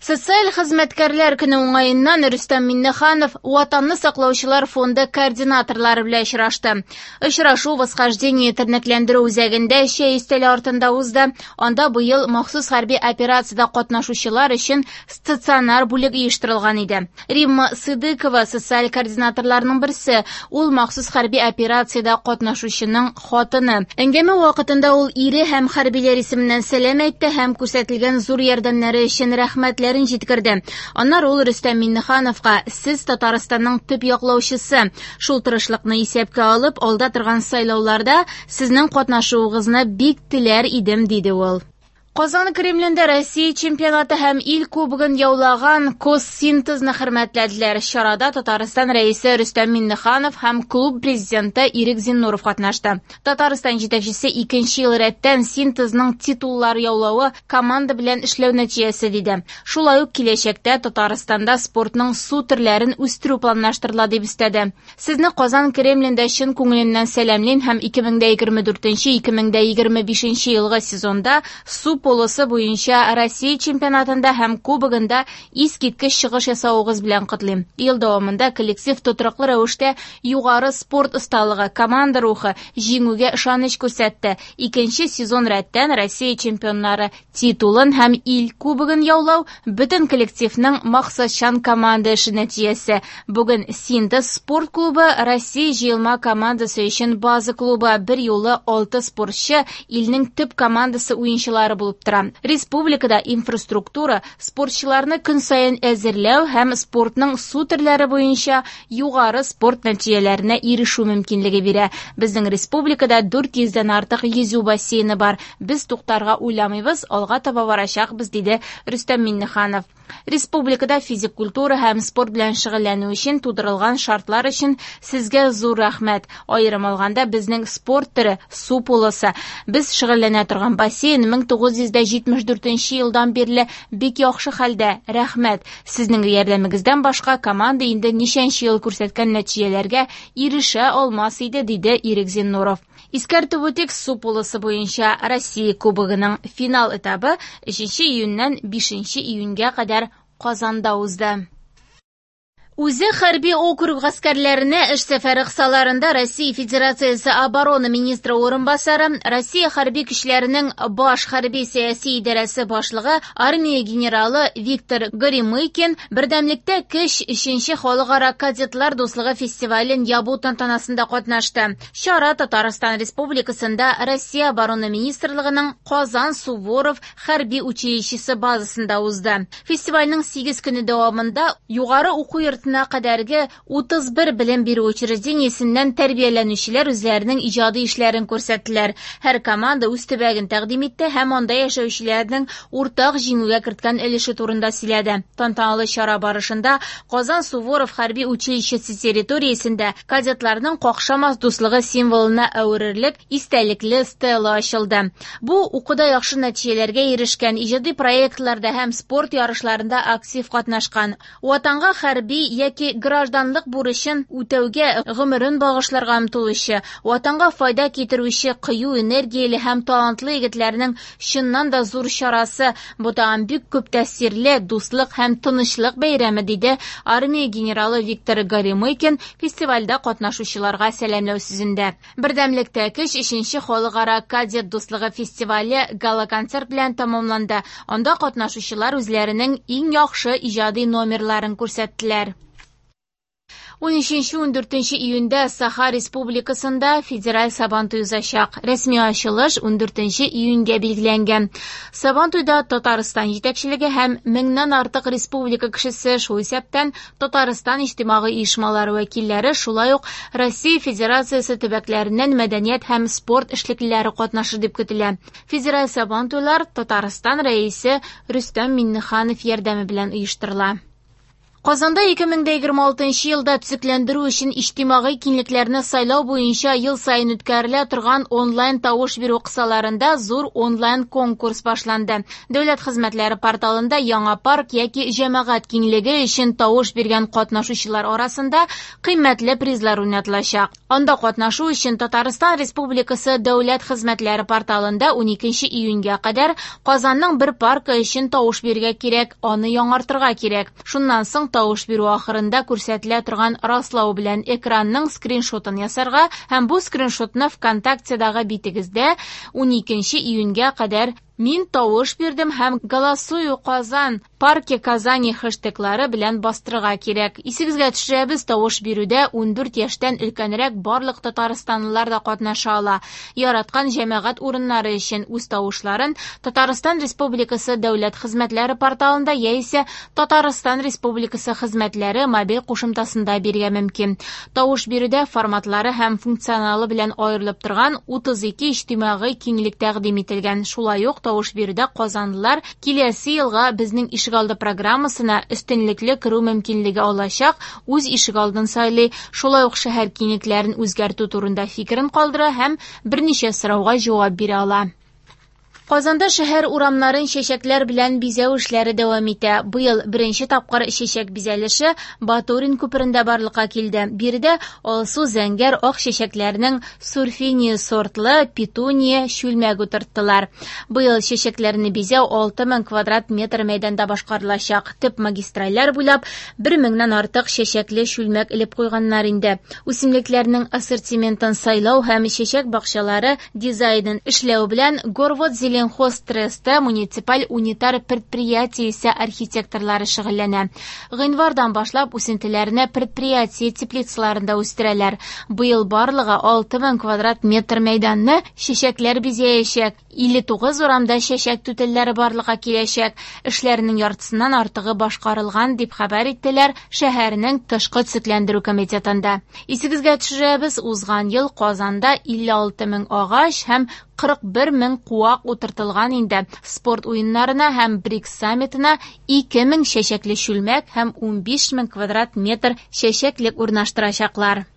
Социаль хезмәткәрләр көне уңаеннан Рөстәм Миннеханов Ватанны саклаучылар фонды координаторлары белән очрашты. Очрашу восхождение тернәкләндерү үзәгендә чәй өстәле артында узды. Анда быел махсус хәрби операциядә катнашучылар өчен стационар бүлек оештырылган иде. Римма Сыдыкова социаль координаторларның берсе, ул махсус хәрби операциядә катнашучының хатыны. Әңгәмә вакытында ул ире һәм хәрбиләр исеменнән сәлам әйтте һәм күрсәтелгән зур ярдәмнәре өчен рәхмәтләрен җиткерде. Аннары ул Рөстәм Миннехановка сез Татарстанның төп яклаучысы, шул тырышлыкны исәпкә алып, алда торган сайлауларда сезнең катнашуыгызны бик теләр идем, диде ул. Казан Кремлендә Россия чемпионаты һәм ил кубогын яулаган Коссинтезны хөрмәтләделәр. Чарада Татарстан рәисе Рөстәм Миннеханов һәм клуб президенты Ирек Зиннуров катнашты. Татарстан җитәкчесе 2нче ел рәттән Синтезның титуллар яулавы команда белән эшләү нәтиҗәсе, диде. Шулай ук киләчәктә Татарстанда спортның су төрләрен үстерү планлаштырыла дип өстәде. Сезне Казан Кремлендә чын күңеленнән сәламлыйм һәм 2024-2025 елгы сезонда су полосы буенча Россия чемпионатында һәм кубогында искиткеч чыгыш ясауыгыз белән котлыйм. Ел дәвамында коллектив тотрыклы рәвештә югары спорт осталыгы, команда рухы, җиңүгә ышаныч күрсәтте. 2нче сезон рәттән Россия чемпионнары титулын һәм ил кубогын яулау бөтен коллективның максатчан команда эше нәтиҗәсе. Бүген Синтез спорт клубы Россия җыелма командасы өчен база клубы, бер юлы 6 спортчы илнең төп командасы уенчылары булып тора. Республикада инфраструктура спортчыларны көн саен әзерләү һәм спортның су төрләре буенча югары спорт нәтиҗәләренә ирешү мөмкинлеге бирә. Безнең республикада 400дән артык йөзү бассейны бар. Без туктарга уйламыйбыз, алга таба барачакбыз, диде Рөстәм Миннеханов. Республикада физик культура һәм спорт белән шөгыльләнү өчен тудырылган шартлар өчен сезгә зур рәхмәт. Аерым алганда безнең спорт төре су полосы. Без шөгыльләнә торган бассейн 1974 елдан бирле бик яхшы хәлдә. Рәхмәт. Сезнең ярдәмегездән башка команда инде ничәнче ел күрсәткән нәтиҗәләргә ирешә алмас иде, диде Ирек Зиннуров. Искәртеп үтик, су полосы буенча Россия кубогының финал этабы 3 июньнән 5 июньгә кадәр Казанда узды. Үзе хәрби округ гаскәрләренә эш сәфәре кысаларында Россия Федерациясе оборона министры урынбасары, Россия хәрби көчләренең баш хәрби сәяси идарәсе башлыгы армия генералы Виктор Горемыкин бердәмлектә көч 3нче халыкара кадетлар дуслыгы фестивален ябу тантанасында катнашты. Чара Татарстан Республикасында Россия оборона министрлыгының Казан Суворов хәрби училищесы базасында узды. Фестивальнең 8 көне дәвамында югары уку кадәрге 31 белем бирү учреждениесеннән тәрбияләнүчеләр үзләренең иҗади эшләрен күрсәттеләр. Һәр команда үз төбәген тәкъдим итте һәм анда яшәүчеләрнең уртак җиңүгә керткән өлеше турында сөйләде. Тантаналы чара барышында Казан Суворов хәрби училищесы территориясендә кадетларның какшамас дуслыгы символына әверерлек истәлекле стела ачылды. Бу укуда яхшы нәтиҗәләргә ирешкән, иҗади проектларда һәм спорт ярышларында актив катнашкан, ватанга хәрби яки гражданлык бурычын үтәүгә гомерен багышларга омтылучы, ватанга файда китерүче кыю энергияле һәм талантлы егетләрнең чыннан да зур чарасы. Бу тагын бик күп тәэсирле дуслык һәм тынычлык бәйрәме, диде армия генералы Виктор Горемыкин фестивальдә катнашучыларга сәламләү сүзендә. Бердәмлектә көч 3нче халыкара кадет дуслыгы фестивале гала-концерт белән тамамланды. Анда катнашучылар үзләренең иң яхшы иҗади номерларын күрсәттеләр. 13-14 июньдә Саха Республикасында федераль Сабантуй узачак. Рәсми ачылыш 14 июньгә билгеләнгән. Сабантуйда Татарстан җитәкчелеге һәм 1000нән артык республика кешесе, шул исәптән Татарстан иҗтимагый оешмалары вәкилләре, шулай ук Россия Федерациясе төбәкләреннән мәдәният һәм спорт эшлеклеләре катнашыр дип көтелә. Федераль Сабантуйлар Татарстан рәисе Рөстәм Миннеханов ярдәме белән оештырыла. Казанда 2026 елда төзекләндерү өчен иҗтимагый киңлекләрне сайлау буенча ел сайын үткәрелә торган онлайн тавыш бирү кысаларында зур онлайн конкурс башланды. Дәүләт хезмәтләре порталында яңа парк яки җәмәгать киңлеге өчен тавыш биргән катнашучылар арасында кыйммәтле призлар уйнатылачак. Анда катнашу өчен Татарстан Республикасы Дәүләт хезмәтләре порталында 12 июньгә кадәр Казанның бер паркы өчен тавыш бирергә кирәк, аны яңартырга кирәк. Шуннан соң тавыш бирү ахырында күрсәтелә торган раслау белән экранның скриншотын ясарга һәм бу скриншотны ВКонтактедагы битегездә 12 июньгә кадәр «Мин тавыш бирдем һәм голосую Казан, парке Казани» хэштеглары белән бастырырга кирәк. Исегезгә төшерәбез, тавыш бирүдә 14 яшьтән өлкәнрәк барлык татарстанлылар да катнаша ала. Яраткан җәмәгать урыннары өчен үз тавышларын Татарстан Республикасы Дәүләт хезмәтләре порталында яисә Татарстан Республикасы хезмәтләре мобиль кушымтасында бирергә мөмкин. Тавыш бирүдә форматлары һәм функционалы белән аерылып торган 32 иҗтимагый киңлек тәкъдим ителгән. Шулай ук тавыш бирүдә казанлылар киләсе елга безнең ишегалды программасына өстенлекле керү мөмкинлеге алачак, үз ишегалдын сайлый, шулай ук шәһәр киңлекләрен үзгәртү турында фикерен калдыра һәм берничә сорауга җавап бирә ала. Казанда шәһәр урамнарын чәчәкләр белән бизәү эшләре дәвам итә. Быел беренче тапкыр чәчәк бизәлеше Батурин күперендә барлыкка килде. Биредә алсу зәңгәр ак чәчәкләрнең сурфиния сортлы петуния шүлмәк утырттылар. Быел чәчәкләрне бизәү 6000 квадрат метр мәйданда башкарылачак. Төп магистральләр буйлап 1000-нән артык чәчәкле шүлмәк элеп куйганнар инде. Үсемлекләрнең ассортиментын сайлау һәм чәчәк бакчалары дизайнын эшләү белән Горвод Зеленхозтреста муниципаль унитар предприятиесе архитекторлары шөгыльләнә. Гыйнвардан башлап үсентеләрне предприятие теплицаларында үстерәләр. Быел барлыгы 6000 квадрат метр мәйданны чәчәкләр бизәячәк. 59 урамда чәчәк түтәлләре барлыкка киләчәк. Эшләрнең яртысыннан артыгы башкарылган дип хәбәр иттеләр шәһәрнең тышкы төзекләндерү комитетында. Исегезгә төшерәбез, узган ел Казанда 56000 агач һәм 41000 куак утыртылган инде. Спорт уеннарына һәм БРИКС саммитына 2000 чәчәкле шүлмәк һәм 15000 квадрат метр чәчәклек урнаштырачаклар.